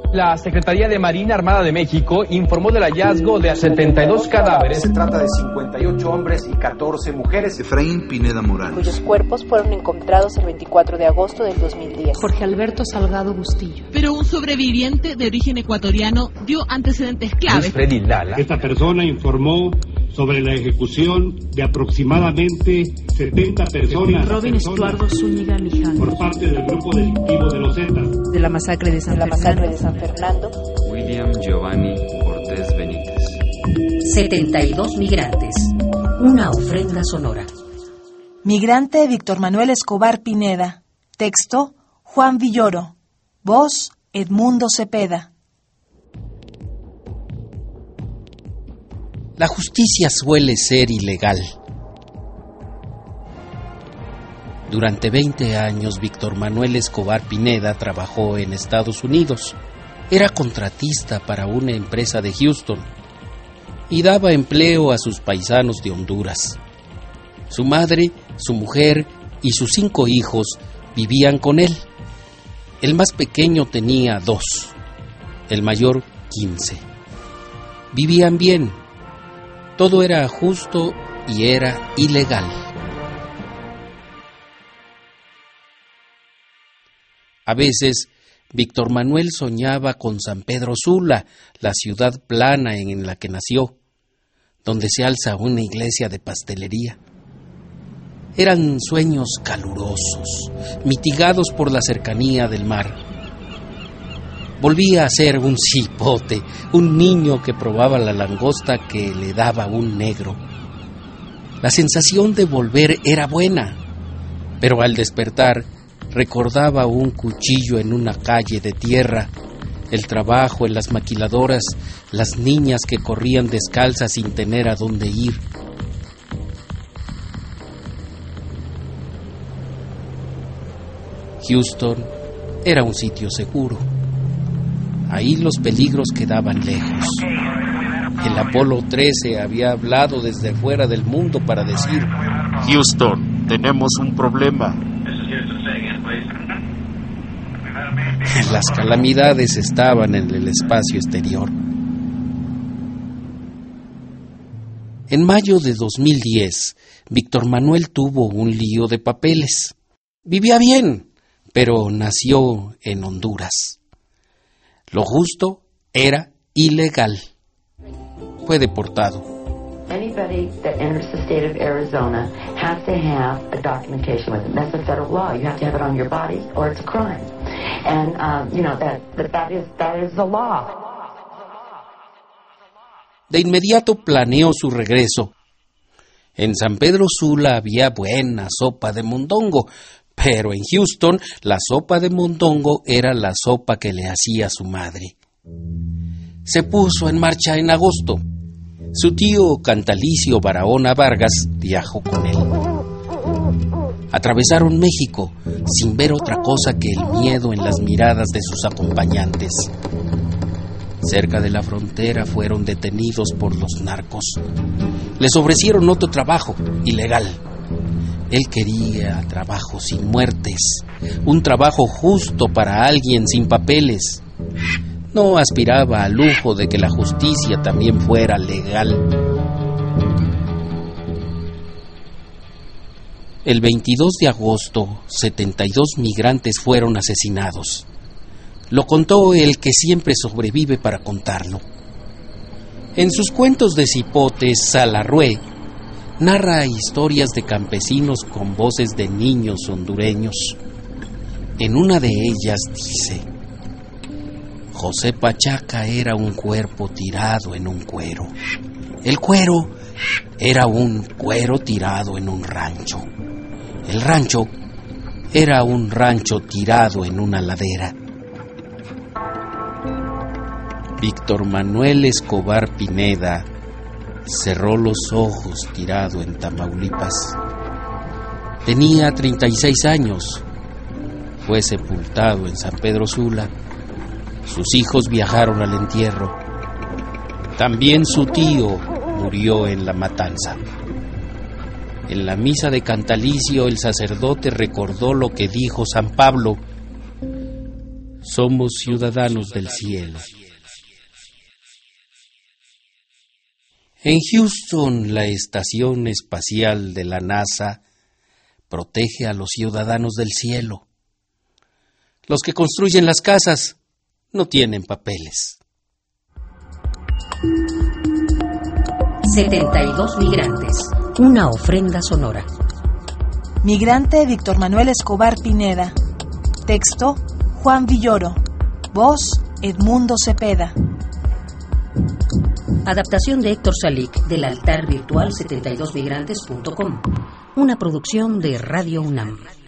La Secretaría de Marina Armada de México informó del hallazgo de 72 cadáveres. Se trata de 58 hombres y 14 mujeres. Efraín Pineda Morán, cuyos cuerpos fueron encontrados el 24 de agosto del 2010. Jorge Alberto Salgado Bustillo. Pero un sobreviviente de origen ecuatoriano dio antecedentes claves. Freddy Lala. Esta persona informó sobre la ejecución de aproximadamente 70 personas Robin Estuardo Zúñiga Liján. por parte del grupo delictivo de los Zetas. De la masacre de San Fernando. William Giovanni Cortés Benítez. 72 migrantes. Una ofrenda sonora. Migrante Víctor Manuel Escobar Pineda. Texto Juan Villoro. Voz Edmundo Cepeda. La justicia suele ser ilegal. Durante 20 años, Víctor Manuel Escobar Pineda trabajó en Estados Unidos. Era contratista para una empresa de Houston y daba empleo a sus paisanos de Honduras. Su madre, su mujer y sus 5 hijos vivían con él. El más pequeño tenía 2, el mayor 15. Vivían bien. Todo era justo y era ilegal. A veces, Víctor Manuel soñaba con San Pedro Sula, la ciudad plana en la que nació, donde se alza una iglesia de pastelería. Eran sueños calurosos, mitigados por la cercanía del mar. Volvía a ser un cipote, un niño que probaba la langosta que le daba un negro. La sensación de volver era buena, pero al despertar recordaba un cuchillo en una calle de tierra, el trabajo en las maquiladoras, las niñas que corrían descalzas sin tener a dónde ir. Houston era un sitio seguro. Ahí los peligros quedaban lejos. El Apolo 13 había hablado desde fuera del mundo para decir: Houston, tenemos un problema. Las calamidades estaban en el espacio exterior. En mayo de 2010, Víctor Manuel tuvo un lío de papeles. Vivía bien, pero nació en Honduras. Lo justo era ilegal. Fue deportado. Anybody that enters the state of Arizona has to have a documentation with it. That's a federal law. You have to have it on your body or it's a crime. And that is the law. De inmediato planeó su regreso. En San Pedro Sula había buena sopa de mondongo, pero en Houston la sopa de mondongo era la sopa que le hacía su madre. Se puso en marcha en agosto. Su tío Cantalicio Barahona Vargas viajó con él. Atravesaron México sin ver otra cosa que el miedo en las miradas de sus acompañantes. Cerca de la frontera fueron detenidos por los narcos. Les ofrecieron otro trabajo, ilegal. Él quería trabajo sin muertes, un trabajo justo para alguien sin papeles. No aspiraba al lujo de que la justicia también fuera legal. El 22 de agosto, 72 migrantes fueron asesinados. Lo contó el que siempre sobrevive para contarlo. En sus cuentos de cipote, Salarrué narra historias de campesinos con voces de niños hondureños. En una de ellas dice: José Pachaca era un cuerpo tirado en un cuero. El cuero era un cuero tirado en un rancho. El rancho era un rancho tirado en una ladera. Víctor Manuel Escobar Pineda cerró los ojos tirado en Tamaulipas. Tenía 36 años. Fue sepultado en San Pedro Sula. Sus hijos viajaron al entierro. También su tío murió en la matanza. En la misa de Cantalicio, el sacerdote recordó lo que dijo San Pablo: Somos ciudadanos del cielo. En Houston, la estación espacial de la NASA protege a los ciudadanos del cielo. Los que construyen las casas no tienen papeles. 72 migrantes. Una ofrenda sonora. Migrante Víctor Manuel Escobar Pineda. Texto Juan Villoro. Voz Edmundo Cepeda. Adaptación de Héctor Salic del altar virtual 72migrantes.com. Una producción de Radio UNAM.